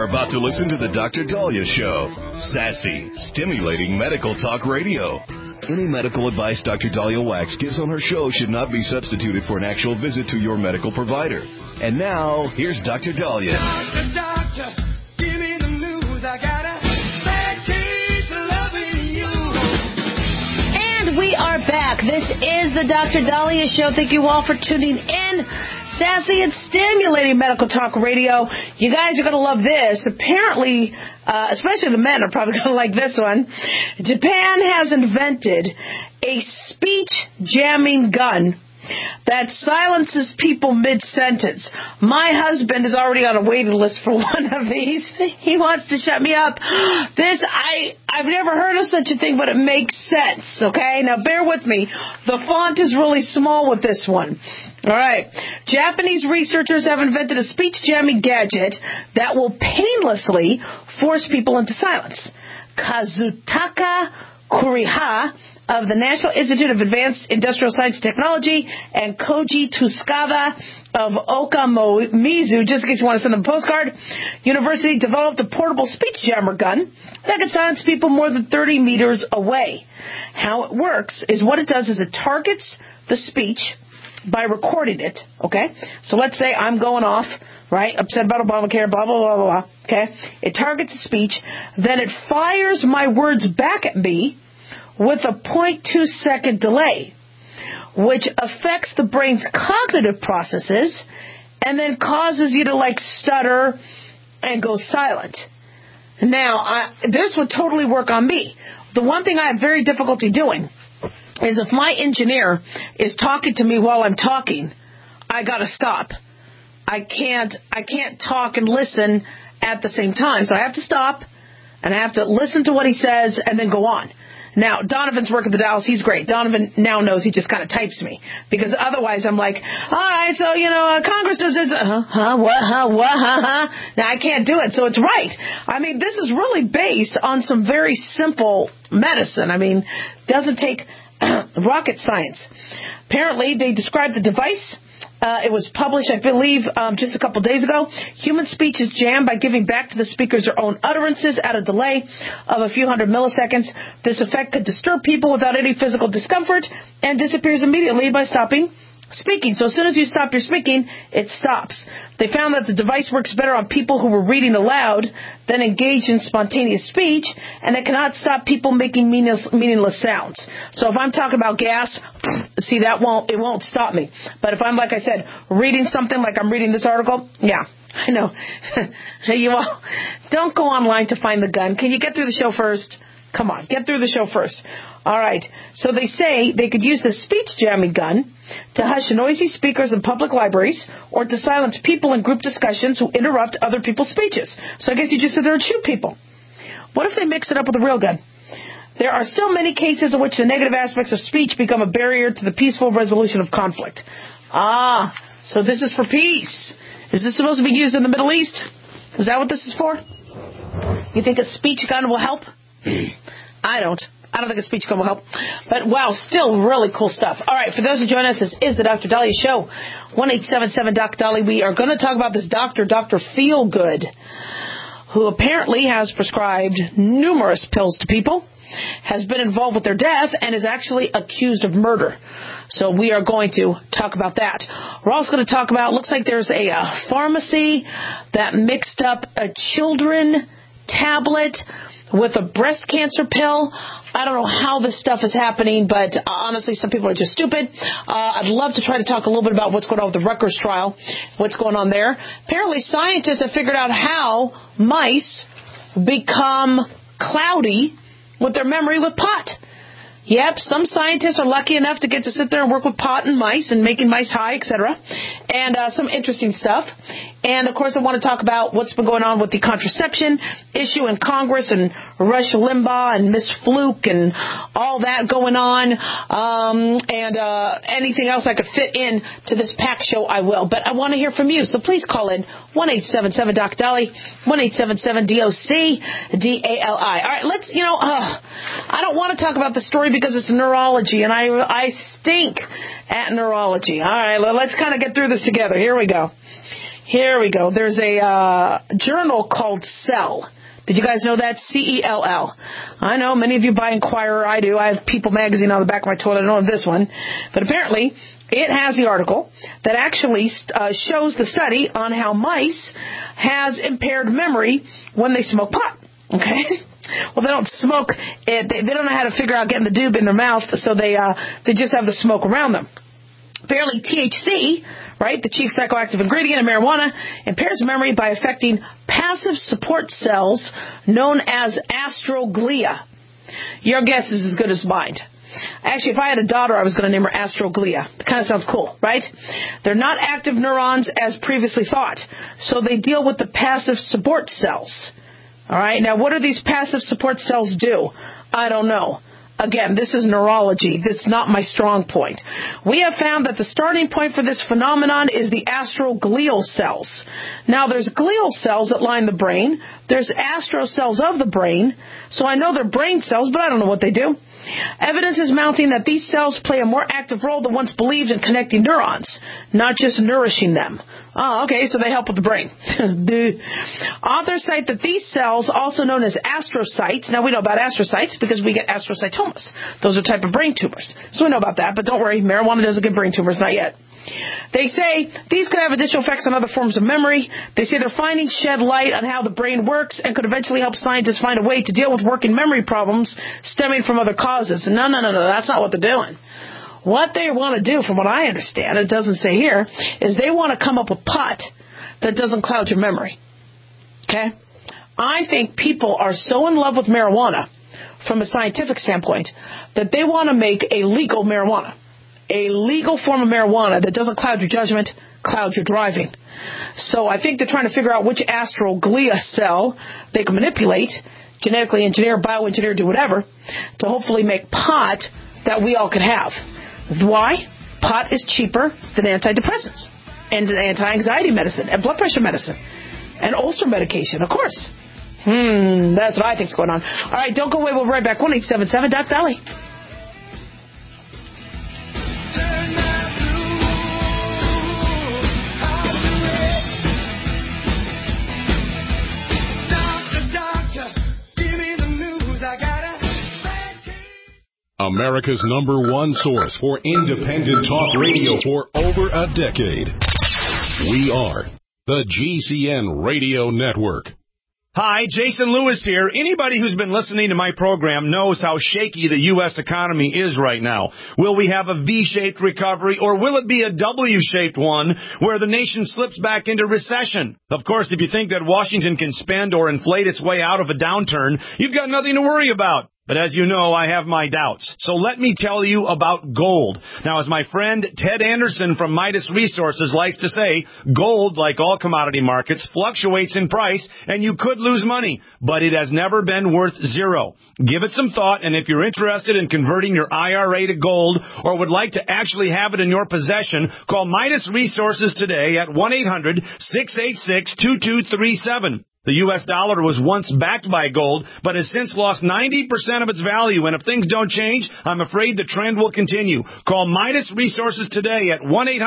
are about to listen to the Dr. Daliah Show. Sassy, stimulating medical talk radio. Any medical advice Dr. Daliah Wax gives on her show should not be substituted for an actual visit to your medical provider. And now, here's Dr. Daliah. Doctor, give me the news. I got a bad case of loving you. And we are back. This is the Dr. Daliah Show. Thank you all for tuning in. Sassy and stimulating medical talk radio. You guys are going to love this. Apparently, especially the men are probably going to like this one. Japan has invented a speech jamming gun that silences people mid-sentence. My husband is already on a waiting list for one of these. He wants to shut me up. I've never heard of such a thing, but it makes sense, okay? Now, bear with me. The font is really small with this one. All right. Japanese researchers have invented a speech-jamming gadget that will painlessly force people into silence. Kazutaka Kuriha of the National Institute of Advanced Industrial Science and Technology and Koji Tsukawa of Okamomizu, just in case you want to send them a postcard, University developed a portable speech jammer gun that can silence people more than 30 meters away. How it works is what it does is it targets the speech by recording it, okay? So let's say I'm going off, right, upset about Obamacare, blah, blah, blah, blah, okay? It targets the speech, then it fires my words back at me with a 0.2 second delay, which affects the brain's cognitive processes and then causes you to, like, stutter and go silent. Now, this would totally work on me. The one thing I have very difficulty doing is if my engineer is talking to me while I'm talking, I got to stop. I can't talk and listen at the same time. So I have to stop, and I have to listen to what he says and then go on. Now, Donovan's work at the Dallas. He's great. Donovan now knows he just kind of types me. Because otherwise I'm like, all right, so, Congress does this. Now, I can't do it. So it's right. I mean, this is really based on some very simple medicine. I mean, doesn't take rocket science. Apparently, they described the device. It was published, I believe, just a couple days ago. Human speech is jammed by giving back to the speakers their own utterances at a delay of a few hundred milliseconds. This effect could disturb people without any physical discomfort and disappears immediately by stopping speaking. So as soon as you stop your speaking, it stops. They found that the device works better on people who were reading aloud than engaged in spontaneous speech, and it cannot stop people making meaningless sounds. So if I'm talking about gas, see, it won't stop me. But if I'm, like I said, reading something like I'm reading this article, yeah, I know. You all, don't go online to find the gun. Can you get through the show first? Come on, get through the show first. All right. So they say they could use the speech jamming gun to hush noisy speakers in public libraries or to silence people in group discussions who interrupt other people's speeches. So I guess you just sit there and shoot people. What if they mix it up with a real gun? There are still many cases in which the negative aspects of speech become a barrier to the peaceful resolution of conflict. So this is for peace. Is this supposed to be used in the Middle East? Is that what this is for? You think a speech gun will help? I don't think a speech gun will help. But, wow, still really cool stuff. All right, for those who join us, this is the Dr. Daliah Show. 1-877-Doc-Dolly. We are going to talk about this Dr. Feelgood, who apparently has prescribed numerous pills to people, has been involved with their death, and is actually accused of murder. So we are going to talk about that. We're also going to talk about, looks like there's a pharmacy that mixed up a children tablet with a breast cancer pill. I don't know how this stuff is happening, but honestly, some people are just stupid. I'd love to try to talk a little bit about what's going on with the Rutgers trial, what's going on there. Apparently, scientists have figured out how mice become cloudy with their memory with pot. Yep, some scientists are lucky enough to get to sit there and work with pot and mice and making mice high, etc. And some interesting stuff. And, of course, I want to talk about what's been going on with the contraception issue in Congress and Rush Limbaugh and Miss Fluke and all that going on. And anything else I could fit in to this packed show, I will. But I want to hear from you. So please call in 1-877-Doc-Dolly, 1-877-DOC-DALI. All right, let's, I don't want to talk about the story because it's neurology, and I stink at neurology. All right, let's kind of get through this together. Here we go. Here we go. There's a journal called Cell. Did you guys know that? CELL. I know many of you buy Inquirer. I do. I have People magazine on the back of my toilet. I don't have this one. But apparently, it has the article that actually shows the study on how mice has impaired memory when they smoke pot. Okay? Well, they don't smoke it. They don't know how to figure out getting the doob in their mouth, so they just have the smoke around them. Apparently, THC, right, the chief psychoactive ingredient in marijuana, impairs memory by affecting passive support cells known as astroglia. Your guess is as good as mine. Actually, if I had a daughter, I was going to name her Astroglia. It kind of sounds cool, right? They're not active neurons as previously thought, so they deal with the passive support cells. All right, now what do these passive support cells do? I don't know. Again, this is neurology. That's not my strong point. We have found that the starting point for this phenomenon is the astroglial cells. Now, there's glial cells that line the brain. There's astro cells of the brain. So I know they're brain cells, but I don't know what they do. Evidence is mounting that these cells play a more active role than once believed in connecting neurons, not just nourishing them. Oh, okay, so they help with the brain. Authors cite that these cells, also known as astrocytes, now we know about astrocytes because we get astrocytomas. Those are type of brain tumors. So we know about that, but don't worry, marijuana doesn't give brain tumors, not yet. They say these could have additional effects on other forms of memory. They say their findings shed light on how the brain works and could eventually help scientists find a way to deal with working memory problems stemming from other causes. No, that's not what they're doing. What they want to do, from what I understand, it doesn't say here, is they want to come up with pot that doesn't cloud your memory. Okay? I think people are so in love with marijuana from a scientific standpoint that they want to make a legal marijuana. A legal form of marijuana that doesn't cloud your judgment, cloud your driving. So I think they're trying to figure out which astroglia cell they can manipulate, genetically engineer, bioengineer, do whatever, to hopefully make pot that we all can have. Why? Pot is cheaper than antidepressants and anti-anxiety medicine and blood pressure medicine and ulcer medication, of course. That's what I think's going on. All right, don't go away. We'll be right back. 1-877 Doc Dolly. America's #1 source for independent talk radio for over a decade. We are the GCN Radio Network. Hi, Jason Lewis here. Anybody who's been listening to my program knows how shaky the U.S. economy is right now. Will we have a V-shaped recovery, or will it be a W-shaped one where the nation slips back into recession? Of course, if you think that Washington can spend or inflate its way out of a downturn, you've got nothing to worry about. But as you know, I have my doubts. So let me tell you about gold. Now, as my friend Ted Anderson from Midas Resources likes to say, gold, like all commodity markets, fluctuates in price, and you could lose money. But it has never been worth zero. Give it some thought, and if you're interested in converting your IRA to gold or would like to actually have it in your possession, call Midas Resources today at 1-800-686-2237. The U.S. dollar was once backed by gold, but has since lost 90% of its value. And if things don't change, I'm afraid the trend will continue. Call Midas Resources today at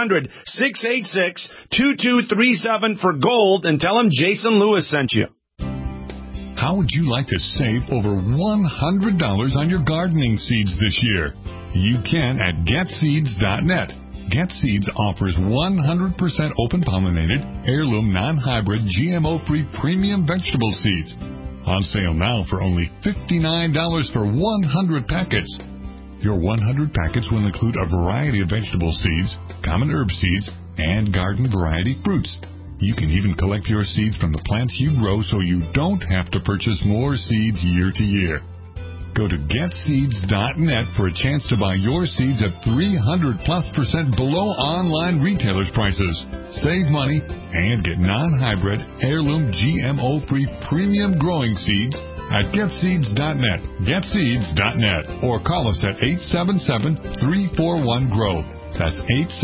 1-800-686-2237 for gold and tell them Jason Lewis sent you. How would you like to save over $100 on your gardening seeds this year? You can at GetSeeds.net. GetSeeds offers 100% open-pollinated, heirloom, non-hybrid, GMO-free premium vegetable seeds. On sale now for only $59 for 100 packets. Your 100 packets will include a variety of vegetable seeds, common herb seeds, and garden variety fruits. You can even collect your seeds from the plants you grow so you don't have to purchase more seeds year to year. Go to GetSeeds.net for a chance to buy your seeds at 300+% below online retailers' prices. Save money and get non-hybrid, heirloom, GMO-free premium growing seeds at GetSeeds.net. GetSeeds.net. Or call us at 877-341-GROW. That's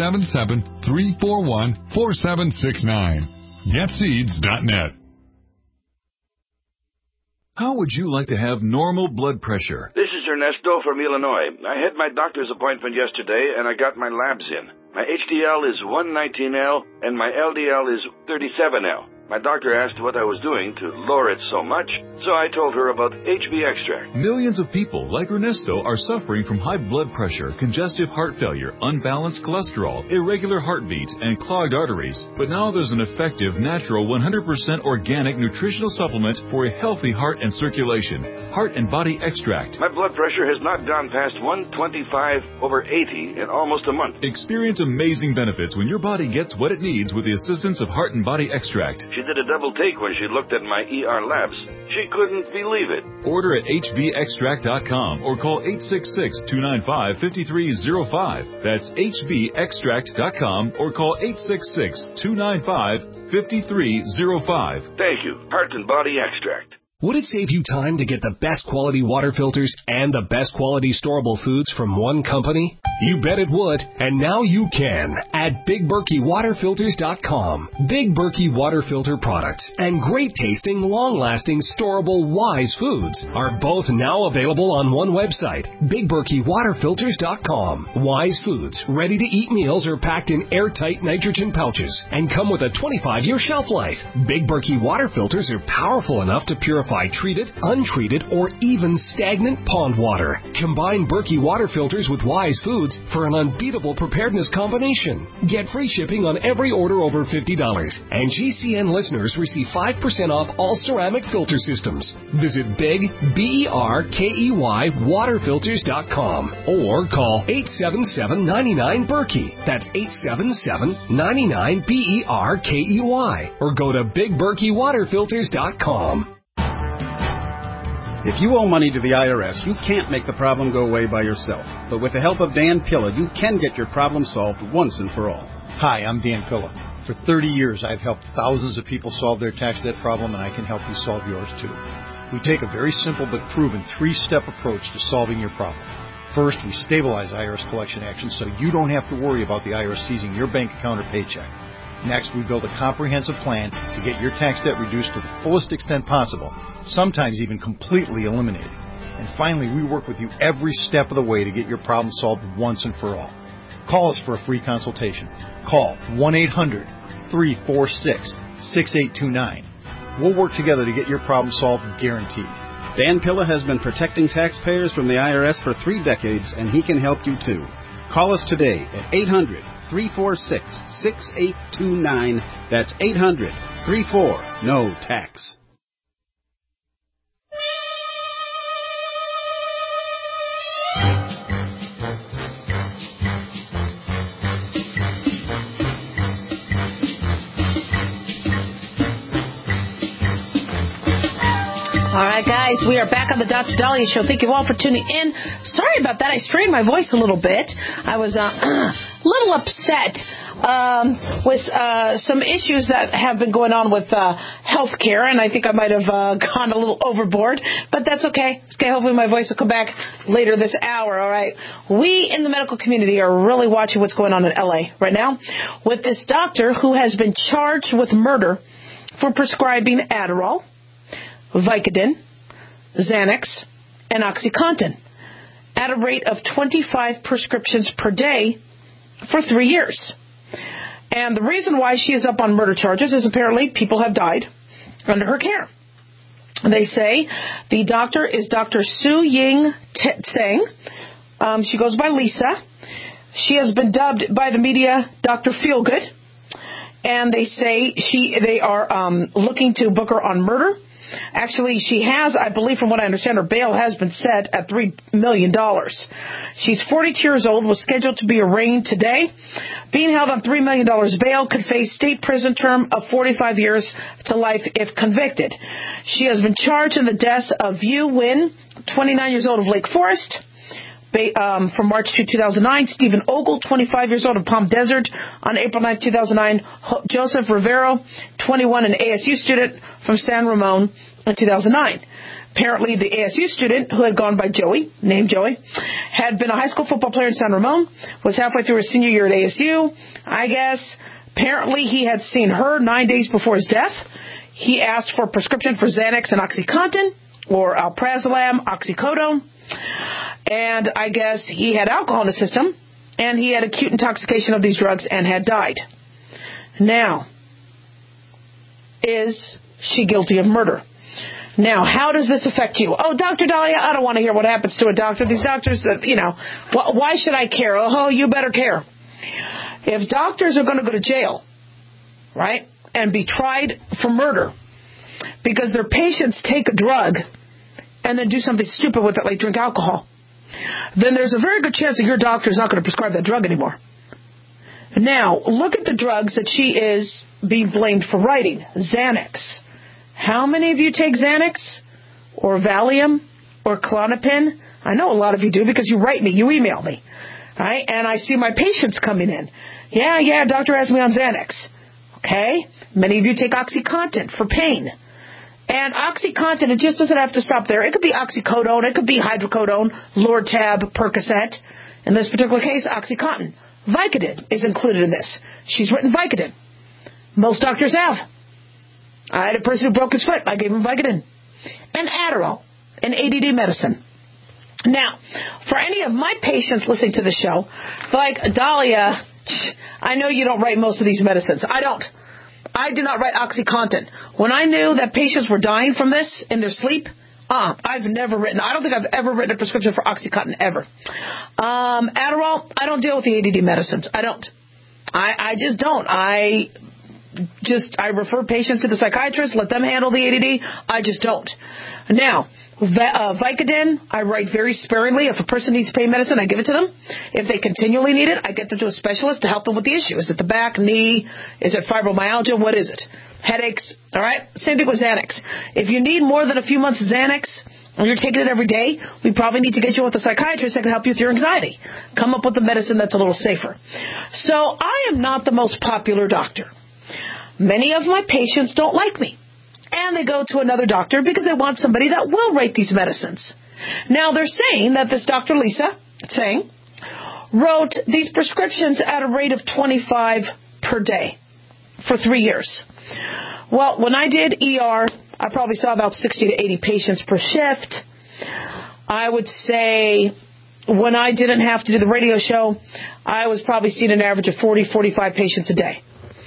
877-341-4769. GetSeeds.net. How would you like to have normal blood pressure? This is Ernesto from Illinois. I had my doctor's appointment yesterday, and I got my labs in. My HDL is 119L, and my LDL is 37L. My doctor asked what I was doing to lower it so much, so I told her about HB Extract. Millions of people like Ernesto are suffering from high blood pressure, congestive heart failure, unbalanced cholesterol, irregular heartbeat, and clogged arteries. But now there's an effective, natural, 100% organic nutritional supplement for a healthy heart and circulation. Heart and Body Extract. My blood pressure has not gone past 125/80 in almost a month. Experience amazing benefits when your body gets what it needs with the assistance of Heart and Body Extract. She did a double take when she looked at my ER labs. She couldn't believe it. Order at hbextract.com or call 866-295-5305. That's hbextract.com or call 866-295-5305. Thank you, Heart and Body Extract. Would it save you time to get the best quality water filters and the best quality storable foods from one company? You bet it would, and now you can at BigBerkeyWaterFilters.com. Big Berkey water filter products and great tasting, long-lasting, storable Wise foods are both now available on one website, BigBerkeyWaterFilters.com. Wise foods, ready-to-eat meals are packed in airtight nitrogen pouches and come with a 25-year shelf life. Big Berkey water filters are powerful enough to purify treated, untreated, or even stagnant pond water. Combine Berkey water filters with Wise foods for an unbeatable preparedness combination. Get free shipping on every order over $50. And GCN listeners receive 5% off all ceramic filter systems. Visit Big, BERKEY, waterfilters.com or call 877-99-BERKEY. That's 877-99-BERKEY. Or go to BigBerkeyWaterFilters.com. If you owe money to the IRS, you can't make the problem go away by yourself. But with the help of Dan Pilla, you can get your problem solved once and for all. Hi, I'm Dan Pilla. For 30 years, I've helped thousands of people solve their tax debt problem, and I can help you solve yours too. We take a very simple but proven 3-step approach to solving your problem. First, we stabilize IRS collection actions so you don't have to worry about the IRS seizing your bank account or paycheck. Next, we build a comprehensive plan to get your tax debt reduced to the fullest extent possible, sometimes even completely eliminated. And finally, we work with you every step of the way to get your problem solved once and for all. Call us for a free consultation. Call 1-800-346-6829. We'll work together to get your problem solved, guaranteed. Dan Pilla has been protecting taxpayers from the IRS for 3 decades, and he can help you too. Call us today at 800-346-6829. That's 800-34-NO-TAX. All right, guys, we are back on the Dr. Dahlia Show. Thank you all for tuning in. Sorry about that. I strained my voice a little bit. I was a little upset with some issues that have been going on with health care, and I think I might have gone a little overboard, but that's okay. Hopefully my voice will come back later this hour, all right? We in the medical community are really watching what's going on in L.A. right now with this doctor who has been charged with murder for prescribing Adderall, Vicodin, Xanax, and OxyContin at a rate of 25 prescriptions per day for 3 years. And the reason why she is up on murder charges is apparently people have died under her care. They say the doctor is Dr. Su Ying Tseng. She goes by Lisa. She has been dubbed by the media Dr. Feelgood. And they say they are looking to book her on murder. Actually, she has, I believe from what I understand, her bail has been set at $3 million. She's 42 years old, was scheduled to be arraigned today. Being held on $3 million bail, could face state prison term of 45 years to life if convicted. She has been charged in the deaths of Yu Win, 29 years old of Lake Forest, from March 2009, Stephen Ogle, 25 years old of Palm Desert, on April 9, 2009, Joseph Rivero, 21, an ASU student from San Ramon in 2009. Apparently, the ASU student, who had gone by Joey, named Joey, had been a high school football player in San Ramon, was halfway through his senior year at ASU, I guess. Apparently, he had seen her 9 days before his death. He asked for a prescription for Xanax and OxyContin, or alprazolam, oxycodone. And I guess he had alcohol in his system, and he had acute intoxication of these drugs and had died. Now, is she guilty of murder? Now, how does this affect you? Oh, Dr. Dahlia, I don't want to hear what happens to a doctor. These doctors, why should I care? Oh, you better care. If doctors are going to go to jail, right, and be tried for murder because their patients take a drug and then do something stupid with it, like drink alcohol, then there's a very good chance that your doctor is not going to prescribe that drug anymore. Now, look at the drugs that she is being blamed for writing. Xanax. How many of you take Xanax or Valium or Klonopin? I know a lot of you do because you write me, you email me, right? And I see my patients coming in. Yeah, doctor has me on Xanax. Okay? Many of you take OxyContin for pain. And OxyContin, it just doesn't have to stop there. It could be oxycodone, it could be hydrocodone, Lortab, Percocet. In this particular case, OxyContin. Vicodin is included in this. She's written Vicodin. Most doctors have. I had a person who broke his foot. I gave him Vicodin. And Adderall, an ADD medicine. Now, for any of my patients listening to the show, like, Dahlia, I know you don't write most of these medicines. I don't. I do not write OxyContin. When I knew that patients were dying from this in their sleep, I've never written. I don't think I've ever written a prescription for OxyContin ever. Adderall, I don't deal with the ADD medicines. I don't. I just don't. I refer patients to the psychiatrist, let them handle the ADD. I just don't. Now, Vicodin, I write very sparingly. If a person needs pain medicine, I give it to them. If they continually need it, I get them to a specialist to help them with the issue. Is it the back, knee? Is it fibromyalgia? What is it? Headaches? All right? Same thing with Xanax. If you need more than a few months of Xanax, and you're taking it every day, we probably need to get you with a psychiatrist that can help you with your anxiety. Come up with a medicine that's a little safer. So I am not the most popular doctor. Many of my patients don't like me. And they go to another doctor because they want somebody that will write these medicines. Now, they're saying that this Dr. Lisa wrote these prescriptions at a rate of 25 per day for 3 years. Well, when I did ER, I probably saw about 60 to 80 patients per shift. I would say when I didn't have to do the radio show, I was probably seeing an average of 40, 45 patients a day.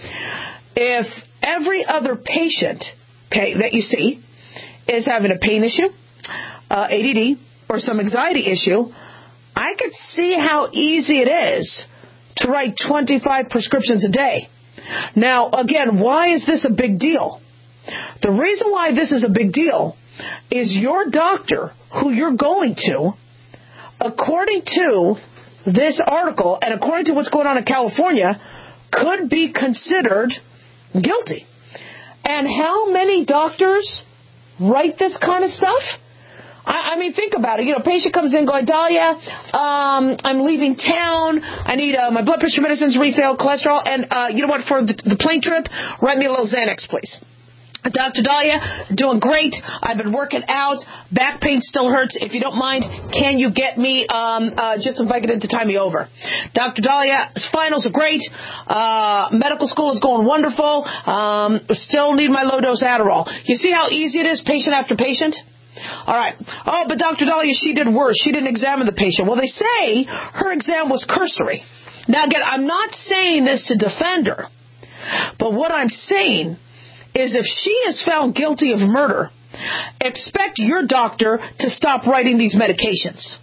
If every other patient that you see is having a pain issue, ADD, or some anxiety issue, I could see how easy it is to write 25 prescriptions a day. Now, again, why is this a big deal? The reason why this is a big deal is your doctor, who you're going to, according to this article and according to what's going on in California, could be considered guilty. And how many doctors write this kind of stuff? I mean, think about it. You know, a patient comes in going, Dahlia, I'm leaving town. I need my blood pressure medicines refilled, cholesterol, and you know what, for the plane trip, write me a little Xanax, please. Dr. Dahlia, doing great. I've been working out. Back pain still hurts. If you don't mind, can you get me just some Vicodin to tie me over? Dr. Dahlia, finals are great. Medical school is going wonderful. Still need my low-dose Adderall. You see how easy it is, patient after patient? All right. Oh, but Dr. Dahlia, she did worse. She didn't examine the patient. Well, they say her exam was cursory. Now, again, I'm not saying this to defend her, but what I'm saying is if she is found guilty of murder, expect your doctor to stop writing these medications.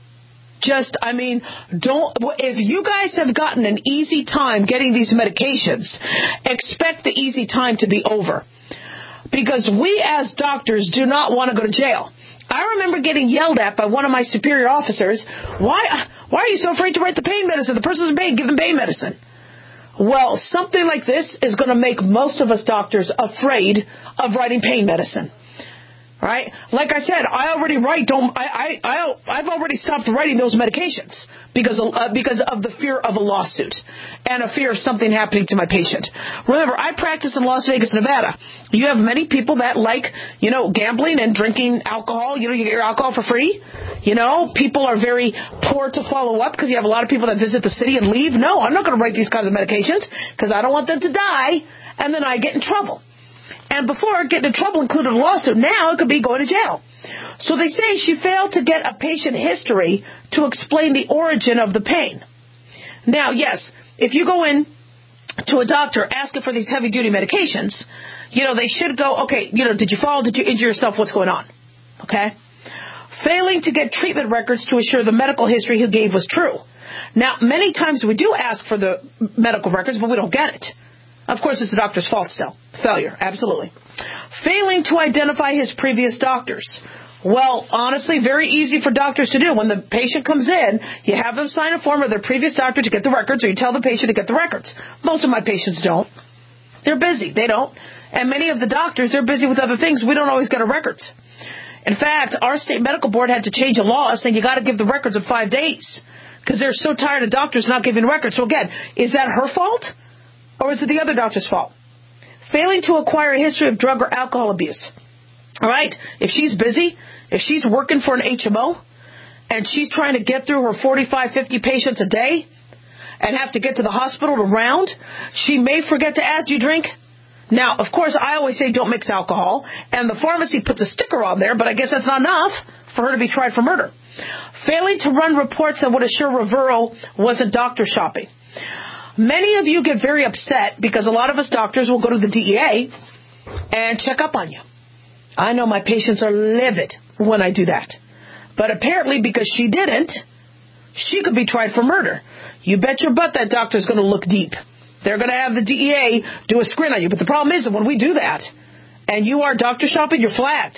If you guys have gotten an easy time getting these medications, expect the easy time to be over. Because we as doctors do not want to go to jail. I remember getting yelled at by one of my superior officers, why are you so afraid to write the pain medicine? The person's in pain, give them pain medicine. Well, something like this is going to make most of us doctors afraid of writing pain medicine. Right? Like I said, I've already stopped writing those medications because of the fear of a lawsuit and a fear of something happening to my patient. Remember, I practice in Las Vegas, Nevada. You have many people that like, gambling and drinking alcohol. You get your alcohol for free. People are very poor to follow up because you have a lot of people that visit the city and leave. No, I'm not going to write these kinds of medications because I don't want them to die and then I get in trouble. And before getting in trouble included a lawsuit, now it could be going to jail. So they say she failed to get a patient history to explain the origin of the pain. Now, yes, if you go in to a doctor asking for these heavy-duty medications, they should go, okay, did you fall? Did you injure yourself? What's going on? Okay? Failing to get treatment records to assure the medical history he gave was true. Now, many times we do ask for the medical records, but we don't get it. Of course, it's the doctor's fault still. Failure, absolutely. Failing to identify his previous doctors. Well, honestly, very easy for doctors to do. When the patient comes in, you have them sign a form of their previous doctor to get the records, or you tell the patient to get the records. Most of my patients don't. They're busy. They don't. And many of the doctors, they're busy with other things. We don't always get our records. In fact, our state medical board had to change a law saying you got to give the records in 5 days because they're so tired of doctors not giving records. So again, is that her fault or is it the other doctor's fault? Failing to acquire a history of drug or alcohol abuse. All right? If she's busy, if she's working for an HMO and she's trying to get through her 45, 50 patients a day and have to get to the hospital to round, she may forget to ask, do you drink? Now, of course, I always say don't mix alcohol, and the pharmacy puts a sticker on there, but I guess that's not enough for her to be tried for murder. Failing to run reports that would assure Rivero wasn't doctor shopping. Many of you get very upset because a lot of us doctors will go to the DEA and check up on you. I know my patients are livid when I do that. But apparently because she didn't, she could be tried for murder. You bet your butt that doctor's going to look deep. They're going to have the DEA do a screen on you. But the problem is that when we do that and you are doctor shopping, you're flagged.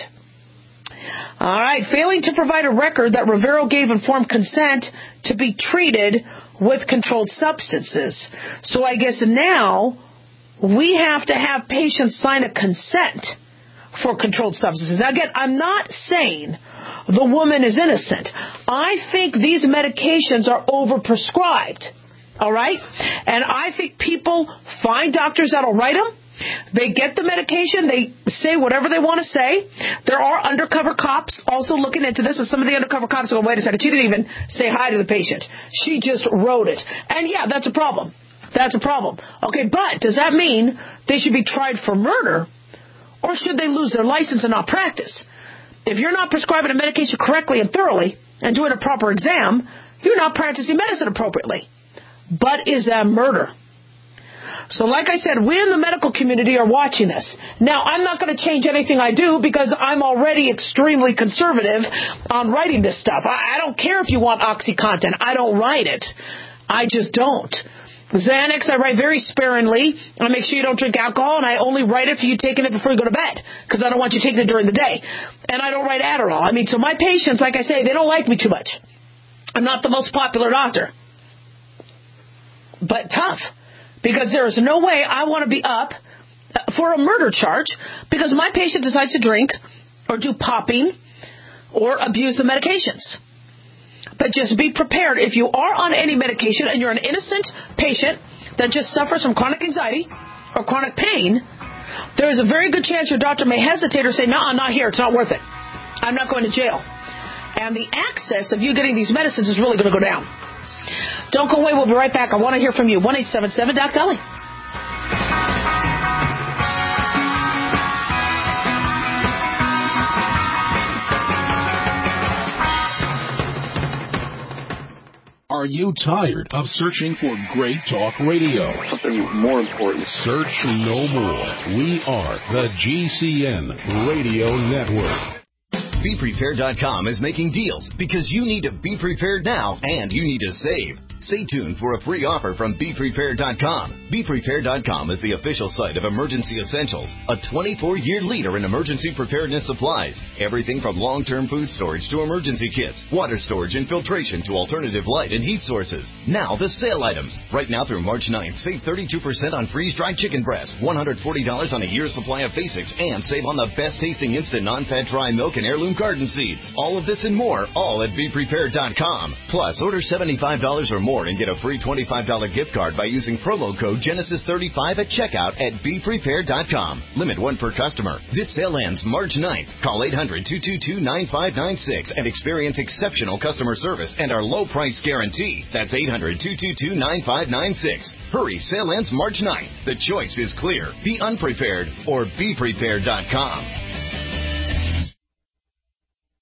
All right. Failing to provide a record that Rivero gave informed consent to be treated with controlled substances. So I guess now we have to have patients sign a consent for controlled substances. Now, again, I'm not saying the woman is innocent. I think these medications are overprescribed. All right? And I think people find doctors that'll write them. They get the medication. They say whatever they want to say. There are undercover cops also looking into this, and some of the undercover cops go, wait a second, she didn't even say hi to the patient. She just wrote it. And yeah, that's a problem. That's a problem. Okay, but does that mean they should be tried for murder, or should they lose their license and not practice? If you're not prescribing a medication correctly and thoroughly and doing a proper exam, you're not practicing medicine appropriately. But is that murder? So like I said, we in the medical community are watching this. Now, I'm not going to change anything I do because I'm already extremely conservative on writing this stuff. I don't care if you want OxyContin. I don't write it. I just don't. Xanax, I write very sparingly. I make sure you don't drink alcohol, and I only write it for you taking it before you go to bed because I don't want you taking it during the day. And I don't write Adderall. So my patients, like I say, they don't like me too much. I'm not the most popular doctor. But tough, because there is no way I want to be up for a murder charge because my patient decides to drink or do popping or abuse the medications. But just be prepared. If you are on any medication and you're an innocent patient that just suffers from chronic anxiety or chronic pain, there is a very good chance your doctor may hesitate or say, no, I'm not here. It's not worth it. I'm not going to jail. And the access of you getting these medicines is really going to go down. Don't go away. We'll be right back. I want to hear from you. 1-877-DOC-DOLLY. Are you tired of searching for great talk radio? Something more important. Search no more. We are the GCN Radio Network. BePrepared.com is making deals because you need to be prepared now and you need to save. Stay tuned for a free offer from BePrepared.com. BePrepared.com is the official site of Emergency Essentials, a 24-year leader in emergency preparedness supplies. Everything from long-term food storage to emergency kits, water storage and filtration to alternative light and heat sources. Now the sale items. Right now through March 9th, save 32% on freeze-dried chicken breast, $140 on a year's supply of basics, and save on the best-tasting instant non-fat dry milk and heirloom garden seeds. All of this and more, all at BePrepared.com. Plus, order $75 or more and get a free $25 gift card by using promo code Genesis35 at checkout at BePrepared.com. Limit one per customer. This sale ends March 9th. Call 800-222-9596 and experience exceptional customer service and our low price guarantee. That's 800-222-9596. Hurry, sale ends March 9th. The choice is clear. Be unprepared or BePrepared.com.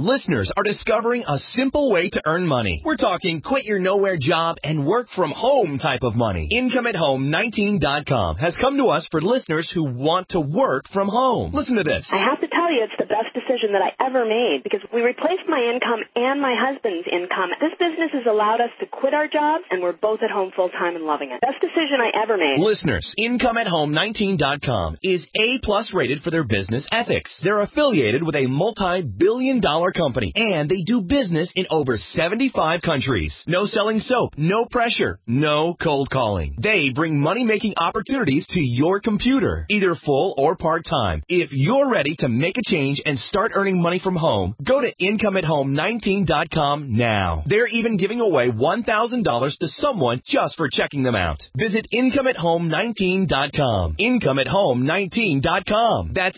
Listeners are discovering a simple way to earn money. We're talking quit your nowhere job and work from home type of money. IncomeAtHome19.com has come to us for listeners who want to work from home. Listen to this. I have to tell you, it's the best decision that I ever made because we replaced my income and my husband's income. This business has allowed us to quit our jobs, and we're both at home full time and loving it. Best decision I ever made. Listeners, IncomeAtHome19.com is A+ rated for their business ethics. They're affiliated with a multi-billion-dollar company, and they do business in over 75 countries. No selling soap, no pressure, no cold calling. They bring money-making opportunities to your computer, either full or part-time. If you're ready to make a change and start earning money from home, go to IncomeAtHome19.com now. They're even giving away $1,000 to someone just for checking them out. Visit IncomeAtHome19.com. IncomeAtHome19.com. That's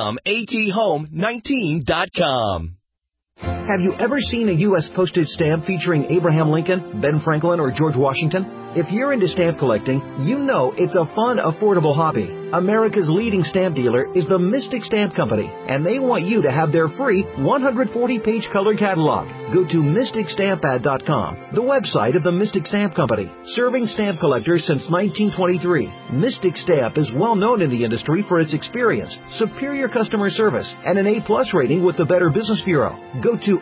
IncomeAtHome19.com. Have you ever seen a U.S. postage stamp featuring Abraham Lincoln, Ben Franklin, or George Washington? If you're into stamp collecting, you know it's a fun, affordable hobby. America's leading stamp dealer is the Mystic Stamp Company, and they want you to have their free 140-page color catalog. Go to MysticStampAd.com, the website of the Mystic Stamp Company, serving stamp collectors since 1923. Mystic Stamp is well known in the industry for its experience, superior customer service, and an A+ rating with the Better Business Bureau. Go to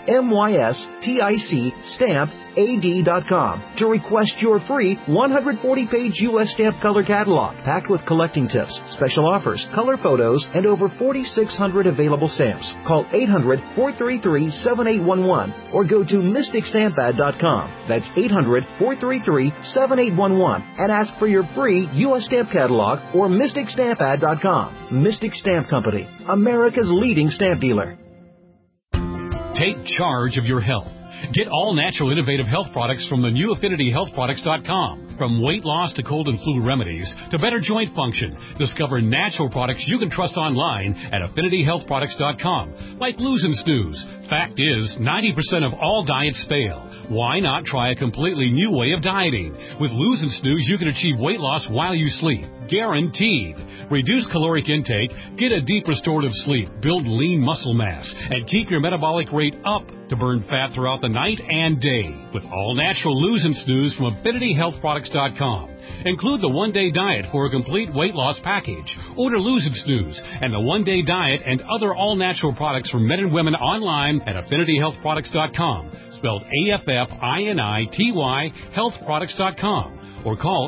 MysticStampAd.com to request your free 140-page U.S. stamp color catalog, packed with collecting tips, special offers, color photos, and over 4,600 available stamps. Call 800-433-7811 or go to MysticStampAd.com. That's 800-433-7811 and ask for your free U.S. stamp catalog or MysticStampAd.com. Mystic Stamp Company, America's leading stamp dealer. Take charge of your health. Get all natural innovative health products from the new AffinityHealthProducts.com. From weight loss to cold and flu remedies to better joint function, discover natural products you can trust online at AffinityHealthProducts.com, like Lose and Snooze. Fact is, 90% of all diets fail. Why not try a completely new way of dieting? With Lose and Snooze, you can achieve weight loss while you sleep. Guaranteed. Reduce caloric intake, get a deep restorative sleep, build lean muscle mass, and keep your metabolic rate up to burn fat throughout the night and day. With all natural Lose and Snooze from AffinityHealthProducts.com. Include the one-day diet for a complete weight loss package. Order Lose and Snooze and the one-day diet and other all-natural products for men and women online at AffinityHealthProducts.com, spelled AFFINITY, healthproducts.com. Or call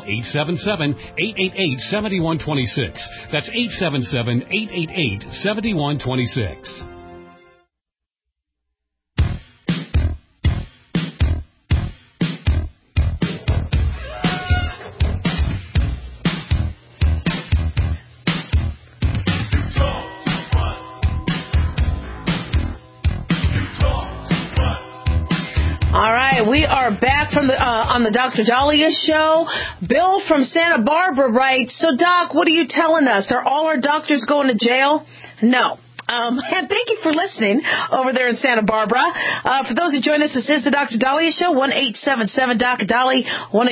877-888-7126. That's 877-888-7126. We are back from on the Dr. Daliah show. Bill from Santa Barbara writes, so Doc, what are you telling us? Are all our doctors going to jail? No. And thank you for listening over there in Santa Barbara. For those who join us, this is the Dr. Daliah Show, 1-877-DOC-DALI,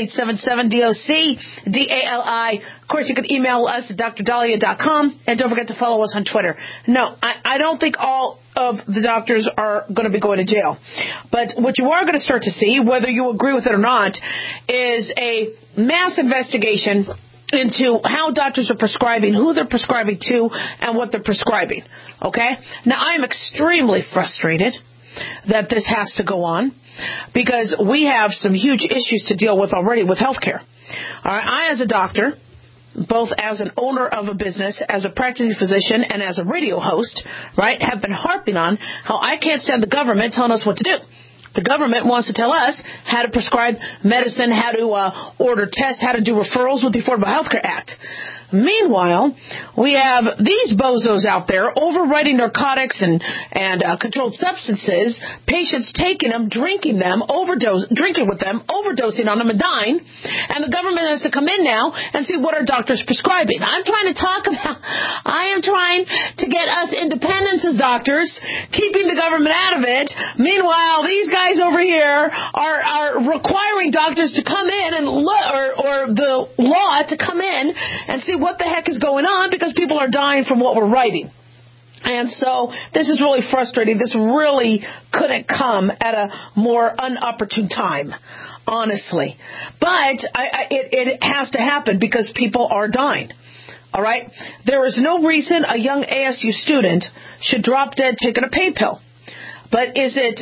1-877-DOC-DALI. Of course, you can email us at drdaliah.com, and don't forget to follow us on Twitter. No, I don't think all of the doctors are going to be going to jail. But what you are going to start to see, whether you agree with it or not, is a mass investigation into how doctors are prescribing, who they're prescribing to, and what they're prescribing. Okay? Now, I am extremely frustrated that this has to go on because we have some huge issues to deal with already with healthcare. All right? I, as a doctor, both as an owner of a business, as a practicing physician, and as a radio host, right, have been harping on how I can't stand the government telling us what to do. The government wants to tell us how to prescribe medicine, how to order tests, how to do referrals with the Affordable Health Care Act. Meanwhile, we have these bozos out there overwriting narcotics and controlled substances, patients taking them, drinking with them, overdosing on them and dying, and the government has to come in now and see what our doctors prescribing. I am trying to get us independence as doctors, keeping the government out of it. Meanwhile, these guys over here are requiring doctors to come in and or the law to come in and see what the heck is going on because people are dying from what we're writing. And so this is really frustrating. This really couldn't come at a more inopportune time, honestly. But it has to happen because people are dying. All right? There is no reason a young ASU student should drop dead taking a pain pill. But is it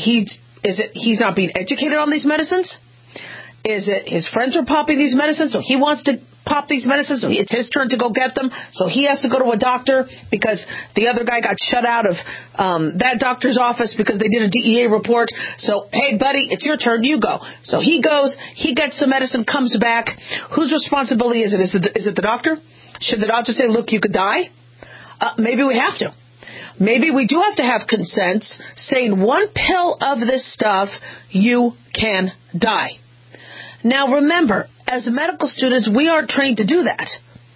he's not being educated on these medicines? Is it his friends are popping these medicines, so he wants to pop these medicines, so it's his turn to go get them, so he has to go to a doctor because the other guy got shut out of that doctor's office because they did a DEA report. So, hey, buddy, it's your turn, you go. So he goes, he gets the medicine, comes back. Whose responsibility is it? Is it the doctor? Should the doctor say, look, you could die? Maybe we have to. Maybe we do have to have consent saying one pill of this stuff, you can die. Now, remember, as medical students, we aren't trained to do that.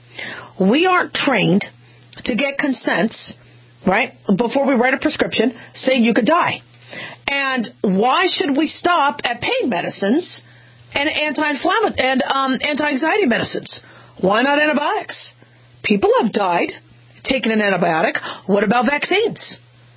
We aren't trained to get consents, right, before we write a prescription saying you could die. And why should we stop at pain medicines and anti-inflammatory and anti-anxiety medicines? Why not antibiotics? People have died taking an antibiotic. What about vaccines?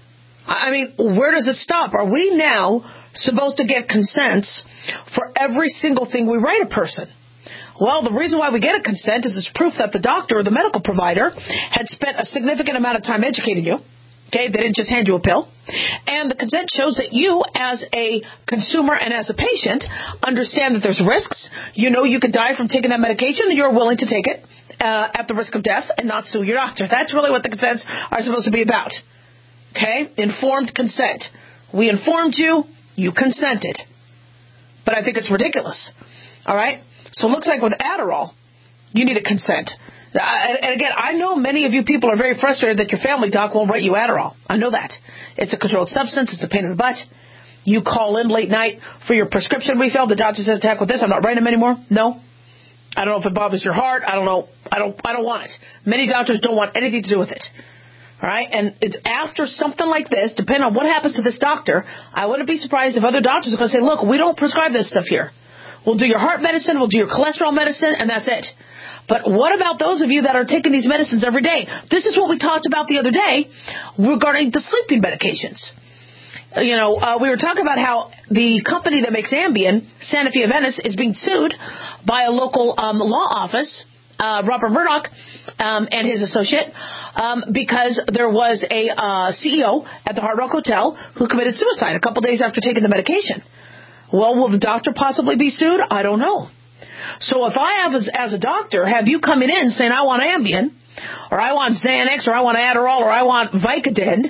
I mean, where does it stop? Are we now supposed to get consents for every single thing we write a person? Well, the reason why we get a consent is it's proof that the doctor or the medical provider had spent a significant amount of time educating you. Okay, they didn't just hand you a pill. And the consent shows that you, as a consumer and as a patient, understand that there's risks. You know you could die from taking that medication, and you're willing to take it at the risk of death and not sue your doctor. That's really what the consents are supposed to be about. Okay, informed consent. We informed you, you consented. But I think it's ridiculous. All right? So it looks like with Adderall, you need a consent. And again, I know many of you people are very frustrated that your family doc won't write you Adderall. I know that. It's a controlled substance. It's a pain in the butt. You call in late night for your prescription refill. The doctor says, heck with this, I'm not writing them anymore. No. I don't know if it bothers your heart. I don't know. I don't want it. Many doctors don't want anything to do with it. All right? And it's after something like this, depending on what happens to this doctor, I wouldn't be surprised if other doctors are going to say, look, we don't prescribe this stuff here. We'll do your heart medicine, we'll do your cholesterol medicine, and that's it. But what about those of you that are taking these medicines every day? This is what we talked about the other day regarding the sleeping medications. You know, we were talking about how the company that makes Ambien, Sanofi of Venice, is being sued by a local law office, Robert Murdoch and his associate, because there was a CEO at the Hard Rock Hotel who committed suicide a couple days after taking the medication. Well, will the doctor possibly be sued? I don't know. So if I have, as a doctor, have you coming in saying, I want Ambien, or I want Xanax, or I want Adderall, or I want Vicodin,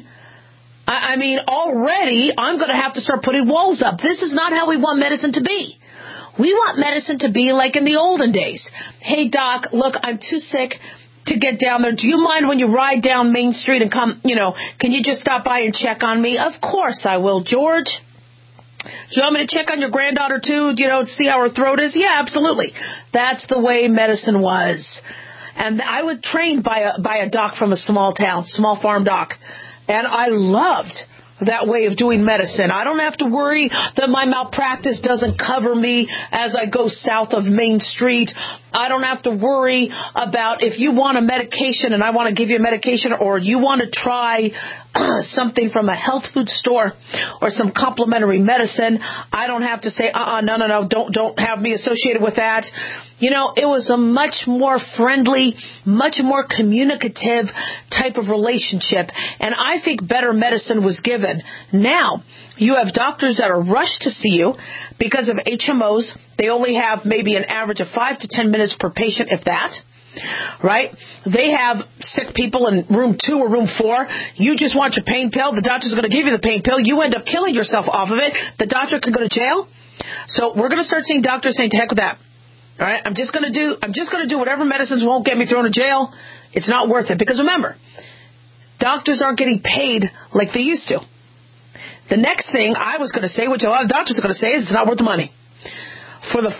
I mean, already I'm going to have to start putting walls up. This is not how we want medicine to be. We want medicine to be like in the olden days. Hey, doc, look, I'm too sick to get down there. Do you mind when you ride down Main Street and come, can you just stop by and check on me? Of course I will, George. Do you want me to check on your granddaughter, too, to see how her throat is? Yeah, absolutely. That's the way medicine was. And I was trained by a doc from a small town, small farm doc. And I loved that way of doing medicine. I don't have to worry that my malpractice doesn't cover me as I go south of Main Street. I don't have to worry about if you want a medication and I want to give you a medication, or you want to try something from a health food store or some complementary medicine. I don't have to say, no, don't have me associated with that. It was a much more friendly, much more communicative type of relationship. And I think better medicine was given. Now, you have doctors that are rushed to see you because of HMOs. They only have maybe an average of 5 to 10 minutes per patient, if that. Right? They have sick people in room 2 or room 4. You just want your pain pill. The doctor's going to give you the pain pill. You end up killing yourself off of it. The doctor could go to jail. So we're going to start seeing doctors saying, to heck with that. All right? I'm just going to do whatever medicines won't get me thrown in jail. It's not worth it. Because remember, doctors aren't getting paid like they used to. The next thing I was going to say, which a lot of doctors are going to say, is it's not worth the money. For the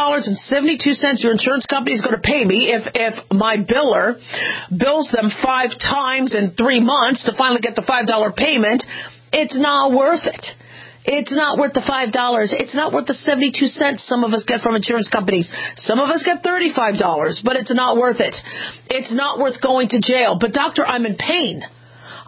$5.72 your insurance company is going to pay me, if my biller bills them 5 times in 3 months to finally get the $5 payment, it's not worth it. It's not worth the $5. It's not worth the 72 cents some of us get from insurance companies. Some of us get $35, but it's not worth it. It's not worth going to jail. But doctor, I'm in pain.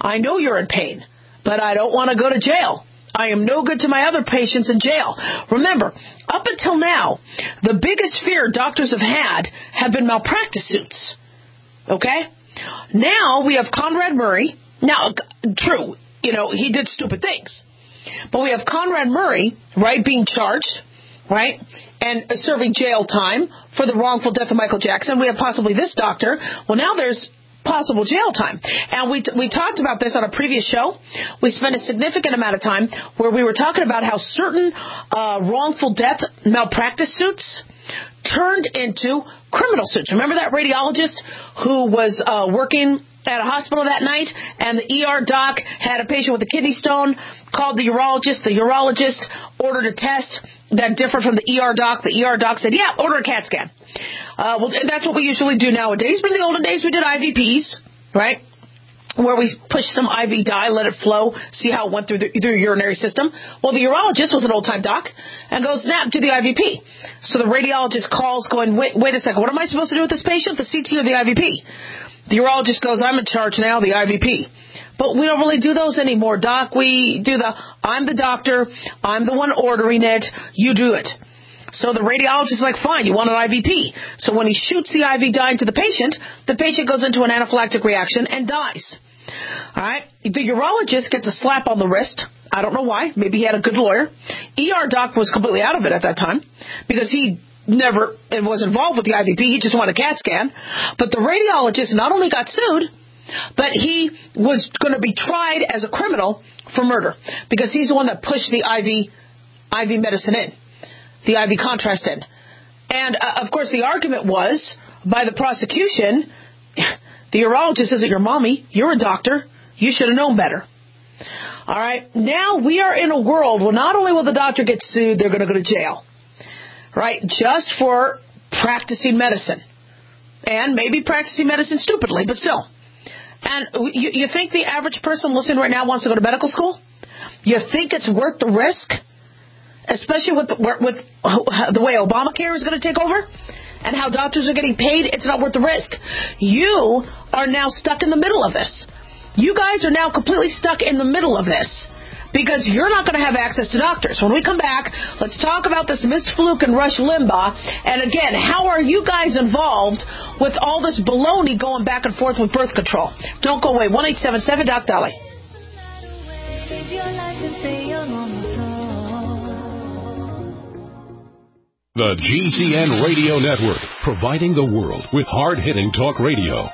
I know you're in pain, but I don't want to go to jail. I am no good to my other patients in jail. Remember, up until now, the biggest fear doctors have been malpractice suits. Okay? Now we have Conrad Murray. Now, true, he did stupid things. But we have Conrad Murray, right, being charged, right, and serving jail time for the wrongful death of Michael Jackson. We have possibly this doctor. Well, now there's possible jail time. And we talked about this on a previous show. We spent a significant amount of time where we were talking about how certain wrongful death malpractice suits turned into criminal suits. Remember that radiologist who was working at a hospital that night, and the ER doc had a patient with a kidney stone, called the urologist. The urologist ordered a test that differed from the ER doc. The ER doc said, yeah, order a CAT scan. Well, that's what we usually do nowadays. But in the olden days, we did IVPs, right, where we push some IV dye, let it flow, see how it went through your urinary system. Well, the urologist was an old-time doc and goes, snap, do the IVP. So the radiologist calls going, wait a second, what am I supposed to do with this patient, the CT or the IVP? The urologist goes, I'm in charge now, the IVP. But we don't really do those anymore, Doc. We do I'm the doctor, I'm the one ordering it, you do it. So the radiologist is like, fine, you want an IVP. So when he shoots the IV dye into the patient goes into an anaphylactic reaction and dies. All right? The urologist gets a slap on the wrist. I don't know why. Maybe he had a good lawyer. ER doc was completely out of it at that time because he never was involved with the IVP. He just wanted a CAT scan. But the radiologist not only got sued, but he was going to be tried as a criminal for murder because he's the one that pushed the IV medicine in, the IV contrast in. And, of course, the argument was by the prosecution, the urologist isn't your mommy. You're a doctor. You should have known better. All right. Now we are in a world where not only will the doctor get sued, they're going to go to jail. Right, just for practicing medicine. And maybe practicing medicine stupidly, but still. And you think the average person listening right now wants to go to medical school? You think it's worth the risk? Especially with the way Obamacare is going to take over? And how doctors are getting paid? It's not worth the risk. You are now stuck in the middle of this. You guys are now completely stuck in the middle of this. Because you're not going to have access to doctors. When we come back, let's talk about this Miss Fluke and Rush Limbaugh. And again, how are you guys involved with all this baloney going back and forth with birth control? Don't go away. 1-877-DOC-DOLLY. The GCN Radio Network, providing the world with hard-hitting talk radio.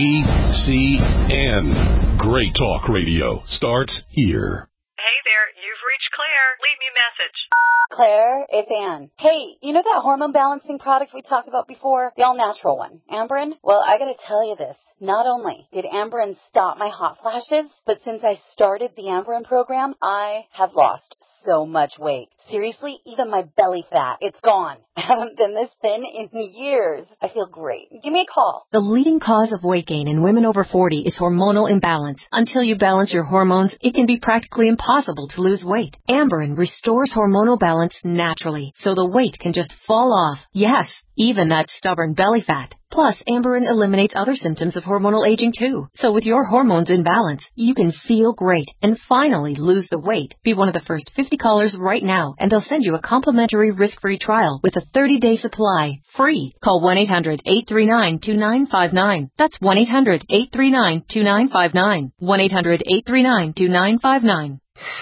GCN. Great talk radio starts here. Hey there, you've reached Claire. Leave me a message. Claire, it's Ann. Hey, you know that hormone balancing product we talked about before? The all-natural one, Amberen? Well, I gotta tell you this. Not only did Amberen stop my hot flashes, but since I started the Amberen program, I have lost so much weight. Seriously, even my belly fat, it's gone. I haven't been this thin in years. I feel great. Give me a call. The leading cause of weight gain in women over 40 is hormonal imbalance. Until you balance your hormones, it can be practically impossible to lose weight. Amberen restores hormonal balance naturally, so the weight can just fall off. Yes, even that stubborn belly fat. Plus, Amberen eliminates other symptoms of hormonal aging too. So with your hormones in balance, you can feel great and finally lose the weight. Be one of the first 50 callers right now, and they'll send you a complimentary risk-free trial with a 30-day supply. Free. Call 1-800-839-2959. That's 1-800-839-2959. 1-800-839-2959.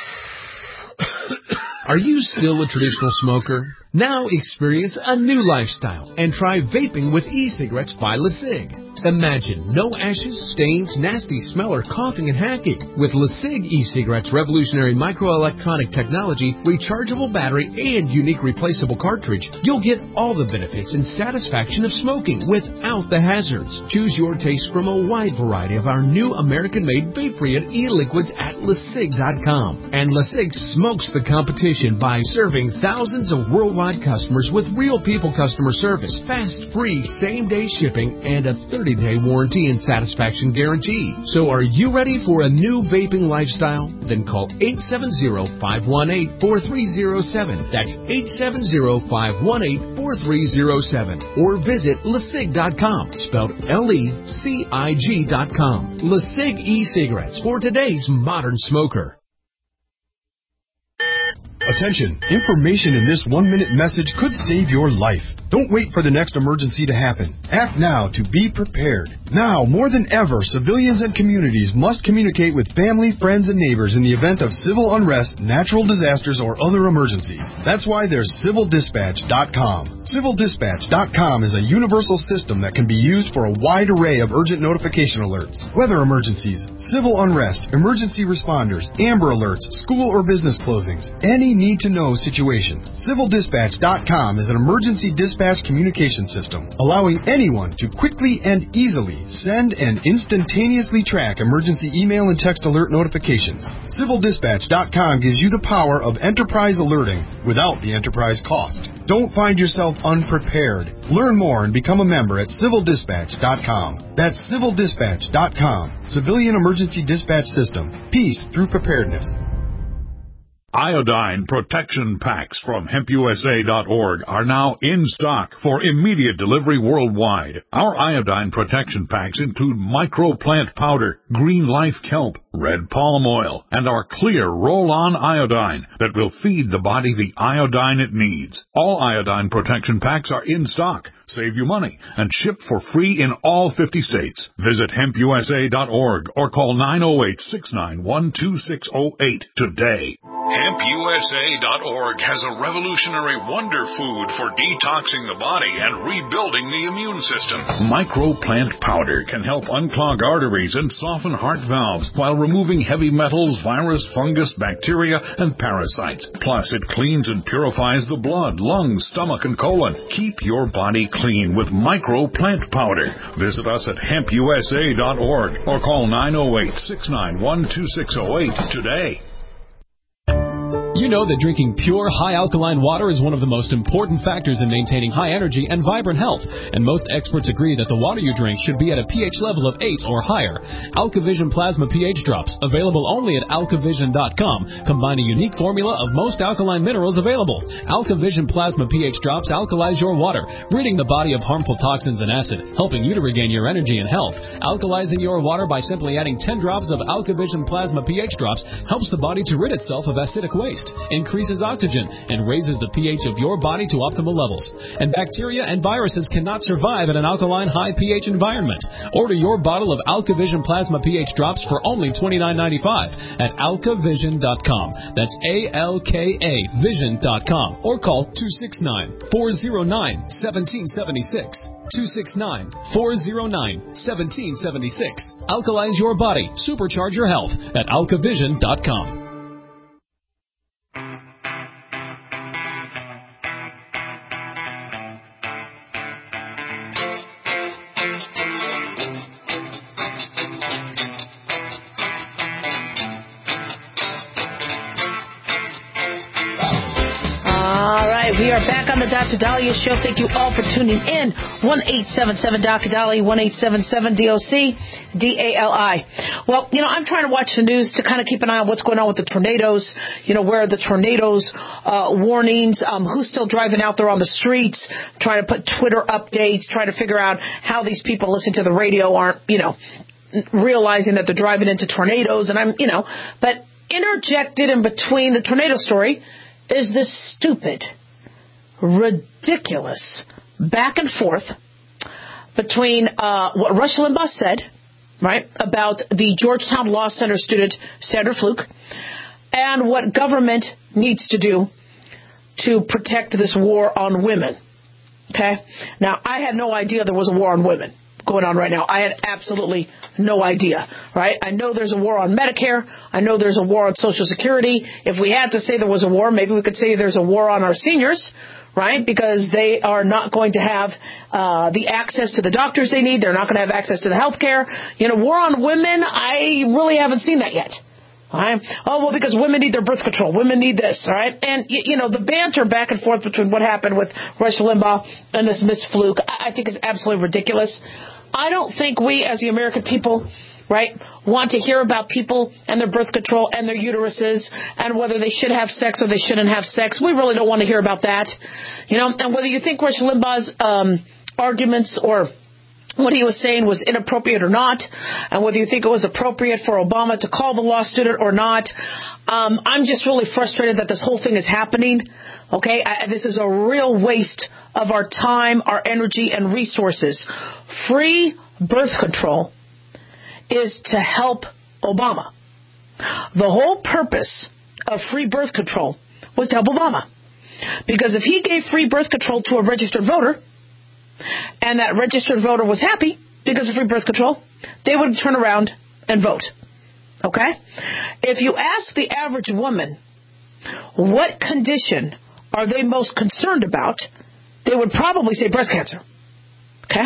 Are you still a traditional smoker? Now experience a new lifestyle and try vaping with e-cigarettes by LeSig. Imagine no ashes, stains, nasty smell, or coughing and hacking. With LeSig e-cigarettes' revolutionary microelectronic technology, rechargeable battery, and unique replaceable cartridge, you'll get all the benefits and satisfaction of smoking without the hazards. Choose your taste from a wide variety of our new American-made vape-free e-liquids at LeSig.com. And And LeSig smokes the competition by serving thousands of worldwide customers with real people customer service, fast, free, same-day shipping, and a 30-day warranty and satisfaction guarantee. So are you ready for a new vaping lifestyle? Then call 870-518-4307. That's 870-518-4307. Or visit LeSig.com, spelled LECIG.com. LeSig e-cigarettes for today's modern smoker. Attention, information in this 1-minute message could save your life. Don't wait for the next emergency to happen. Act now to be prepared. Now, more than ever, civilians and communities must communicate with family, friends, and neighbors in the event of civil unrest, natural disasters, or other emergencies. That's why there's CivilDispatch.com. CivilDispatch.com is a universal system that can be used for a wide array of urgent notification alerts. Weather emergencies, civil unrest, emergency responders, Amber Alerts, school or business closings, any need-to-know situation. CivilDispatch.com is an emergency dispatch communication system, allowing anyone to quickly and easily send and instantaneously track emergency email and text alert notifications. CivilDispatch.com gives you the power of enterprise alerting without the enterprise cost. Don't find yourself unprepared. Learn more and become a member at CivilDispatch.com. That's CivilDispatch.com. Civilian Emergency Dispatch System. Peace through preparedness. Iodine protection packs from HempUSA.org are now in stock for immediate delivery worldwide. Our iodine protection packs include microplant powder, green life kelp, red palm oil, and our clear roll-on iodine that will feed the body the iodine it needs. All iodine protection packs are in stock, save you money, and shipped for free in all 50 states. Visit HempUSA.org or call 908-691-2608 today. HempUSA.org has a revolutionary wonder food for detoxing the body and rebuilding the immune system. Microplant powder can help unclog arteries and soften heart valves while removing heavy metals, virus, fungus, bacteria, and parasites. Plus, it cleans and purifies the blood, lungs, stomach, and colon. Keep your body clean with microplant powder. Visit us at HempUSA.org or call 908-691-2608 today. You know that drinking pure, high-alkaline water is one of the most important factors in maintaining high energy and vibrant health, and most experts agree that the water you drink should be at a pH level of 8 or higher. AlkaVision Plasma pH Drops, available only at AlkaVision.com, combine a unique formula of most alkaline minerals available. AlkaVision Plasma pH Drops alkalize your water, ridding the body of harmful toxins and acid, helping you to regain your energy and health. Alkalizing your water by simply adding 10 drops of AlkaVision Plasma pH Drops helps the body to rid itself of acidic waste, increases oxygen, and raises the pH of your body to optimal levels. And bacteria and viruses cannot survive in an alkaline high pH environment. Order your bottle of AlkaVision Plasma pH Drops for only $29.95 at AlkaVision.com. That's ALKA Vision.com. Or call 269-409-1776. 269-409-1776. Alkalize your body. Supercharge your health at AlkaVision.com. We are back on the Dr. Dahlia Show. Thank you all for tuning in. 1-877-Dr. Dahlia, 1-877-DOC-DALI. Well, I'm trying to watch the news to kind of keep an eye on what's going on with the tornadoes. Where are the tornadoes warnings? Who's still driving out there on the streets? Trying to put Twitter updates, trying to figure out how these people listening to the radio aren't, realizing that they're driving into tornadoes. And but interjected in between the tornado story is this stupid, ridiculous back and forth between what Rush Limbaugh said, right, about the Georgetown Law Center student Sandra Fluke, and what government needs to do to protect this war on women. Okay? Now, I had no idea there was a war on women going on right now. I had absolutely no idea, right? I know there's a war on Medicare. I know there's a war on Social Security. If we had to say there was a war, maybe we could say there's a war on our seniors, right? Because they are not going to have the access to the doctors they need. They're not going to have access to the health care. War on women, I really haven't seen that yet. All right? Oh, well, because women need their birth control. Women need this, all right? And, the banter back and forth between what happened with Rush Limbaugh and this Miss Fluke, I think is absolutely ridiculous. I don't think we, as the American people, right, want to hear about people and their birth control and their uteruses and whether they should have sex or they shouldn't have sex. We really don't want to hear about that. And whether you think Rush Limbaugh's arguments or what he was saying was inappropriate or not, and whether you think it was appropriate for Obama to call the law student or not, I'm just really frustrated that this whole thing is happening. Okay, this is a real waste of our time, our energy, and resources. Free birth control is to help Obama. The whole purpose of free birth control was to help Obama. Because if he gave free birth control to a registered voter, and that registered voter was happy because of free birth control, they would turn around and vote. Okay? If you ask the average woman what condition are they most concerned about, they would probably say breast cancer. Okay?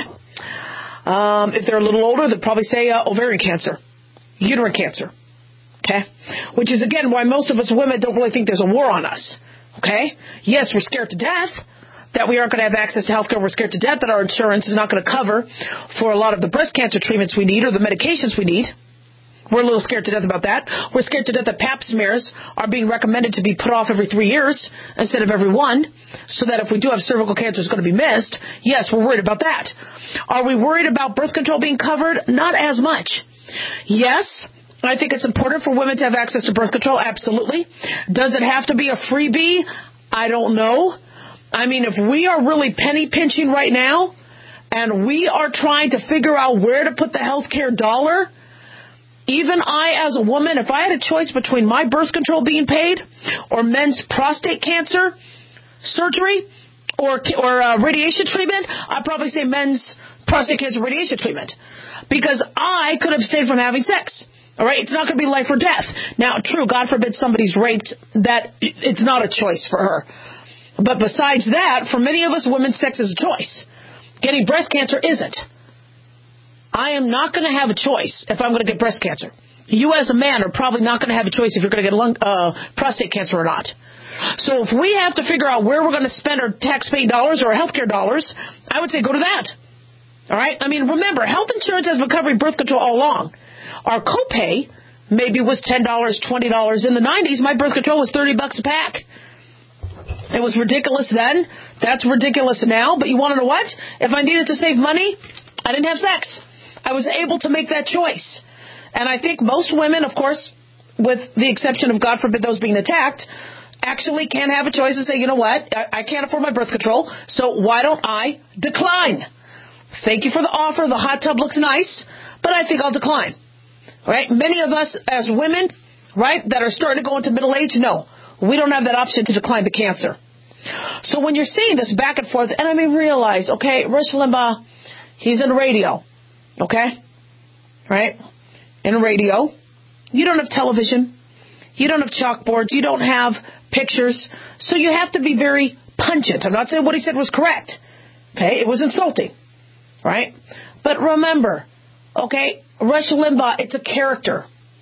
If they're a little older, they'd probably say ovarian cancer, uterine cancer. Okay? Which is, again, why most of us women don't really think there's a war on us. Okay? Yes, we're scared to death that we aren't going to have access to health care. We're scared to death that our insurance is not going to cover for a lot of the breast cancer treatments we need or the medications we need. We're a little scared to death about that. We're scared to death that pap smears are being recommended to be put off every 3 years instead of every one, so that if we do have cervical cancer, it's going to be missed. Yes, we're worried about that. Are we worried about birth control being covered? Not as much. Yes, I think it's important for women to have access to birth control. Absolutely. Does it have to be a freebie? I don't know. I mean, if we are really penny pinching right now and we are trying to figure out where to put the health care dollar, even I, as a woman, if I had a choice between my birth control being paid or men's prostate cancer surgery or radiation treatment, I'd probably say men's prostate cancer radiation treatment, because I could abstain from having sex. All right, it's not going to be life or death. Now, true, God forbid somebody's raped, that it's not a choice for her. But besides that, for many of us, women's sex is a choice. Getting breast cancer isn't. I am not going to have a choice if I'm going to get breast cancer. You as a man are probably not going to have a choice if you're going to get prostate cancer or not. So if we have to figure out where we're going to spend our tax-paid dollars or our health care dollars, I would say go to that. All right? I mean, remember, health insurance has been covering birth control all along. Our copay maybe was $10, $20. In the 90s, my birth control was $30 a pack. It was ridiculous then. That's ridiculous now. But you want to know what? If I needed to save money, I didn't have sex. I was able to make that choice. And I think most women, of course, with the exception of, God forbid, those being attacked, actually can have a choice and say, you know what? I can't afford my birth control, so why don't I decline? Thank you for the offer. The hot tub looks nice, but I think I'll decline. All right? Many of us as women, right, that are starting to go into middle age, no. We don't have that option to decline the cancer. So when you're seeing this back and forth, and I mean, realize, okay, Rush Limbaugh, he's in radio, okay? Right? In radio. You don't have television. You don't have chalkboards. You don't have pictures. So you have to be very pungent. I'm not saying what he said was correct. Okay? It was insulting. Right? But remember, okay, Rush Limbaugh, it's a character.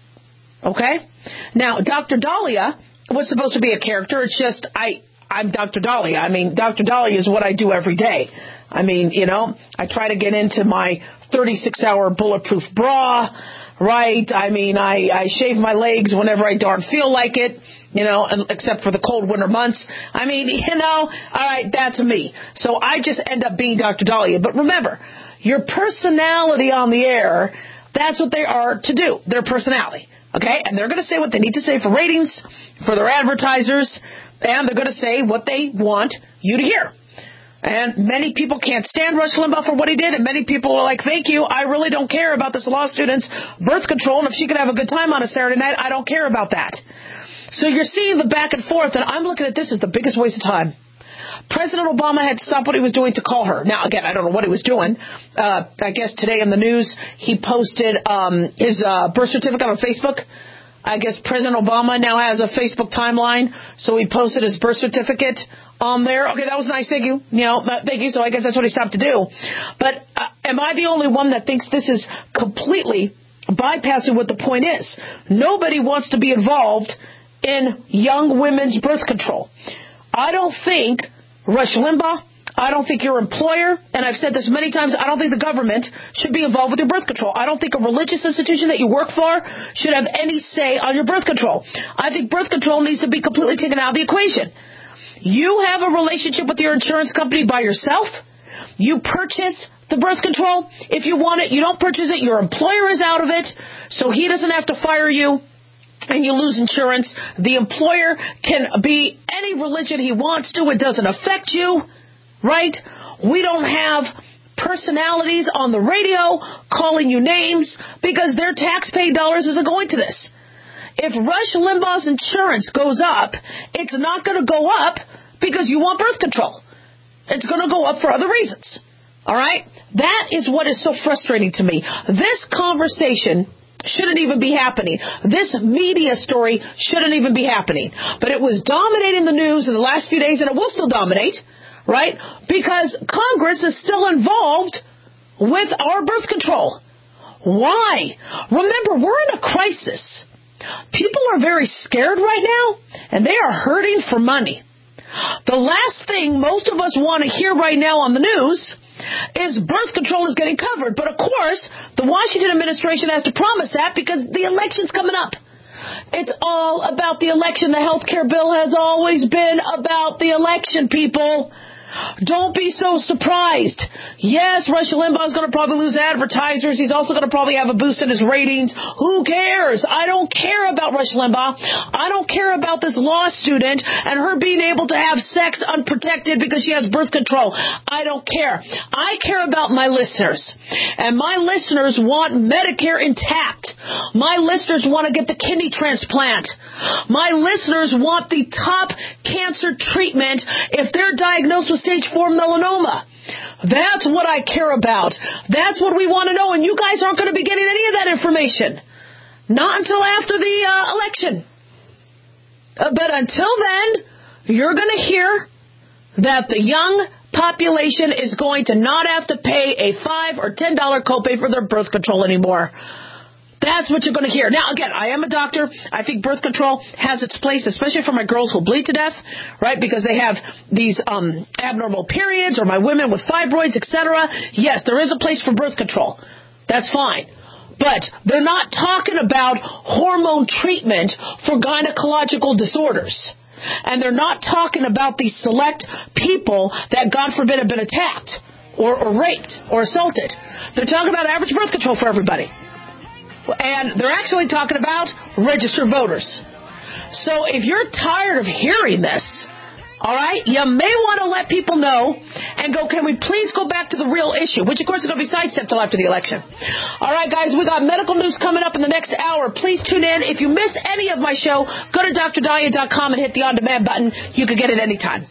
Okay? Now, Dr. Dahlia was supposed to be a character. It's just, I'm Dr. Dahlia. I mean, Dr. Dahlia is what I do every day. I mean, you know, I try to get into my 36-hour bulletproof bra, right? I mean, I shave my legs whenever I darn feel like it, you know, except for the cold winter months. I mean, you know, all right, that's me. So I just end up being Dr. Dahlia. But remember, your personality on the air, that's what they are to do, their personality. Okay, and they're going to say what they need to say for ratings, for their advertisers, and they're going to say what they want you to hear. And many people can't stand Rush Limbaugh for what he did, and many people are like, thank you, I really don't care about this law student's birth control, and if she could have a good time on a Saturday night, I don't care about that. So you're seeing the back and forth, and I'm looking at this as the biggest waste of time. President Obama had to stop what he was doing to call her. Now, again, I don't know what he was doing. I guess today in the news, he posted his birth certificate on Facebook. I guess President Obama now has a Facebook timeline, so he posted his birth certificate on there. Okay, that was nice. Thank you. You know, thank you. So I guess that's what he stopped to do. But am I the only one that thinks this is completely bypassing what the point is. Nobody wants to be involved in young women's birth control. I don't think Rush Limbaugh, I don't think your employer, and I've said this many times, I don't think the government should be involved with your birth control. I don't think a religious institution that you work for should have any say on your birth control. I think birth control needs to be completely taken out of the equation. You have a relationship with your insurance company by yourself. You purchase the birth control. If you want it, you don't purchase it. Your employer is out of it, so he doesn't have to fire you and you lose insurance. The employer can be any religion he wants to. It doesn't affect you, right? We don't have personalities on the radio calling you names because their tax-paid dollars isn't going to this. If Rush Limbaugh's insurance goes up, it's not going to go up because you want birth control. It's going to go up for other reasons. All right? That is what is so frustrating to me. This conversation shouldn't even be happening. This media story shouldn't even be happening. But it was dominating the news in the last few days, and it will still dominate, right? Because Congress is still involved with our birth control. Why? Remember, we're in a crisis. People are very scared right now, and they are hurting for money. The last thing most of us want to hear right now on the news is birth control is getting covered. But, of course, the Washington administration has to promise that because the election's coming up. It's all about the election. The health care bill has always been about the election, people. Don't be so surprised. Yes, Rush Limbaugh is going to probably lose advertisers. He's also going to probably have a boost in his ratings. Who cares? I don't care about Rush Limbaugh. I don't care about this law student and her being able to have sex unprotected because she has birth control. I don't care. I care about my listeners. And my listeners want Medicare intact. My listeners want to get the kidney transplant. My listeners want the top cancer treatment if they're diagnosed with stage 4 melanoma. That's what I care about. That's what we want to know. And you guys aren't going to be getting any of that information. Not until after the election. But until then, you're going to hear that the young population is going to not have to pay a $5 or $10 copay for their birth control anymore. That's what you're going to hear. Now, again, I am a doctor. I think birth control has its place, especially for my girls who bleed to death, right, because they have these abnormal periods, or my women with fibroids, etc. Yes, there is a place for birth control. That's fine. But they're not talking about hormone treatment for gynecological disorders. And they're not talking about the select people that, God forbid, have been attacked or raped or assaulted. They're talking about average birth control for everybody. And they're actually talking about registered voters. So if you're tired of hearing this, all right, you may want to let people know and go, can we please go back to the real issue, which, of course, is going to be sidestepped till after the election. All right, guys, we got medical news coming up in the next hour. Please tune in. If you missed any of my show, go to drdaliah.com and hit the on-demand button. You can get it anytime.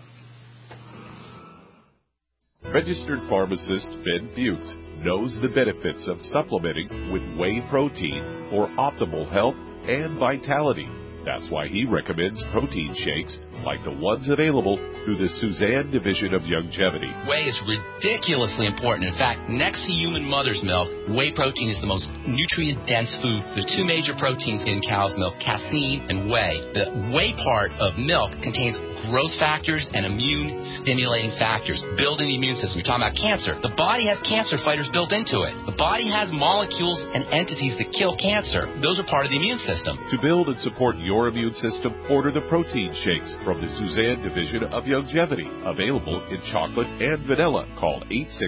Registered pharmacist Ben Fuchs knows the benefits of supplementing with whey protein for optimal health and vitality. That's why he recommends protein shakes like the ones available through the Suzanne Division of Youngevity. Whey is ridiculously important. In fact, next to human mother's milk, whey protein is the most nutrient-dense food. There's two major proteins in cow's milk, casein and whey. The whey part of milk contains growth factors and immune-stimulating factors, building the immune system. We're talking about cancer. The body has cancer fighters built into it. The body has molecules and entities that kill cancer. Those are part of the immune system. To build and support your immune system, order the protein shakes from the Suzanne Division of Youngevity. Available in chocolate and vanilla. Call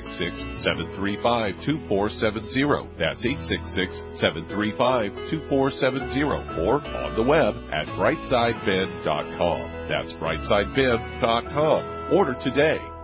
866-735-2470. That's 866-735-2470. Or on the web at brightsideben.com. That's brightsideben.com. Order today.